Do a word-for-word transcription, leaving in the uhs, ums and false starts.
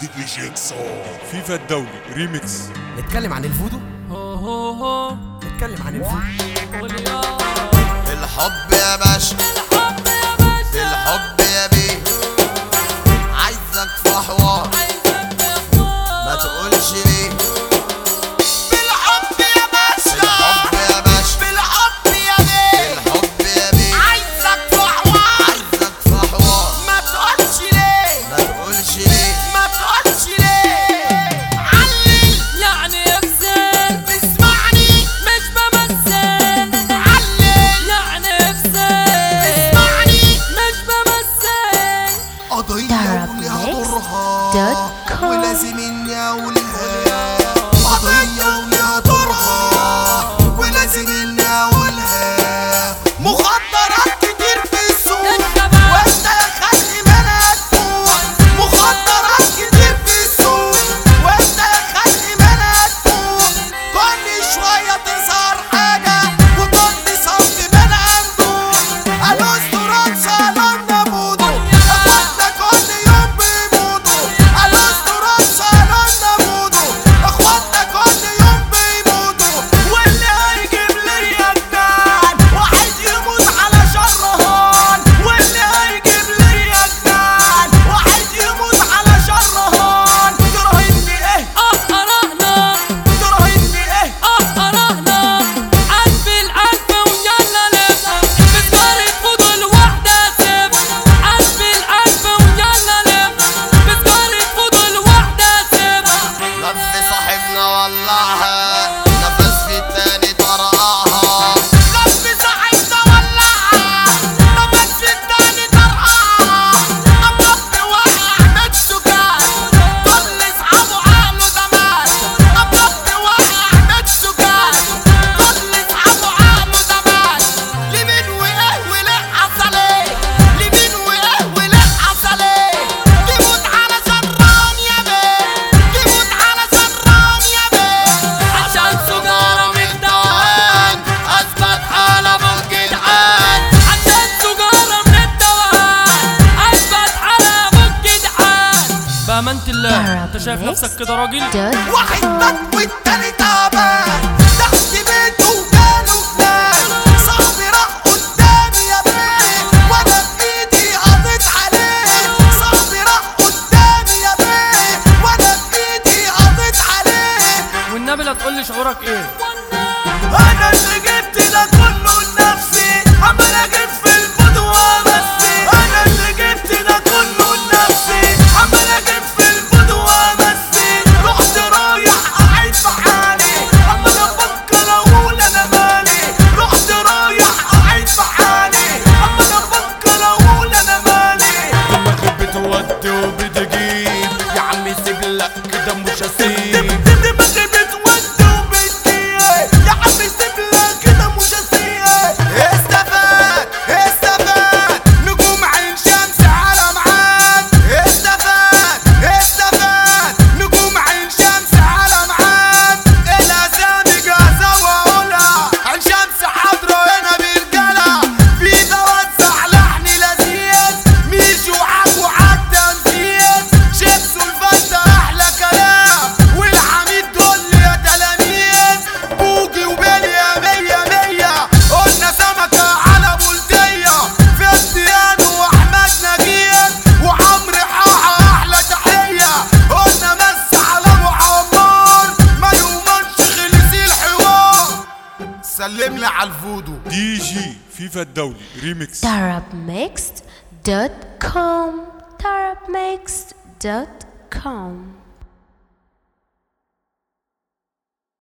دي جي جيكسو فيفا الدولي ريميكس. نتكلم عن الفودو. نتكلم عن الفودو. الحب يا باشا، الحب يا بيه، عايزك في حوار ما تقولش ليه. بالحب يا باشا، بالحب يا باشا، بالحب يا بيه، بالحب يا بيه، عايزك في حوار، عايزك في حوار ما تقولش ليه، ما تقولش ليه، ما تقولش ليه. علل يعني اكسر، اسمعني مش بمثل. علل يعني اكسر، اسمعني مش بمثل. قضية وليها دورها ولازم اني اقولها. قضية وليها دورها ولازم اني اقولها. مخدرات كتير في السوق وانت يا خلي بالك فوق. مخدرات كتير في السوق وانت يا خلي بالك فوق. كل شوية تظهر حاجة وكل صف من عنده. الاسطورات شالونا بودو، اخواتنا كل يوم بيموتوا. الاسطورات شالونا بودو، اخواتنا كل يوم بيموتوا. واللي هيجيب لي يا جدعان واحد يموت على شرهان. واللي هيجيب لي يا جدعان واحد يموت على شرهان. تراهني ايه؟ اه قرأنا، تراهني ايه؟ اه قرأنا. ألف الألف ويلا نلف، بسجارة فضل واحدة سيف. ألف الألف ويلا نلف، بسجارة فضل واحدة سيف. لف صاحبنا ولعها، نفس في التاني طرقعها. لف صاحبنا ولعها، نفس في التاني طرقعها. الرب وقع احمد سكان، كل اصحابه عقله زمان. الرب وقع احمد سكان، كل اصحابه عقله زمان. لمين وايه وليه حصل ايه؟ لمين وايه وليه حصل ايه؟ تموت على شران يا بيه، تموت على شران يا بيه. عشان سجارة من الدوام اثبت حالة بالجدعان. عشان سجارة من الدوام أثبت على أبو الجدعان. بأمانة الله أنت شايف نفسك كده راجل؟ واحد مات والتاني تعبان تحت بيته وجاله جنان. صاحبي راح قدامي يا بيه وانا بايدي قضيت عليه. صاحبي راح قدامي يا بيه وانا بايدي قضيت عليه. والنبي لا تقول لي شعورك إيه؟ انا اللي جبت ده كله لنفسي، عمال اجيب في البدوة بسي. انا اللي جبت ده كله لنفسي، عمال اجيب في البدوة بسي. رحت رايح قاعد في حالي، عمال افكر اقول انا مالي. رحت رايح قاعد في حالي، عمال افكر اقول انا مالي. دماغي بتودي وبتجيب، يا عمي سيب لك كده مش هسيب. دماغي بتودي وبتجيب، يا عمي سيب لك كده مش هسيب. استفاد استفاد نجوم عين شمس على معاد. استفاد استفاد نجوم عين شمس على معاد. الاسامي جاهزة واقولها، عين شمس حاضرة هنا برجالة. في بوزع لحن لذيذ، ميشو عبو عالتنفيذ. شيبس والفتة احلى كلام، والحميد دول يا تلاميذ. بوجي وبيليا مية مية، قلنا سمكة على بلدية. فيستيانو واحمد نجيب وعمرو حاحة احلى تحية. قلنا مس على ابو عمار، ما يومنش خلصي الحوار. سلم لي على الفودو. دي جي فيفا الدولي ريميكس. Tarabmixed dot com Tarabmixed dot com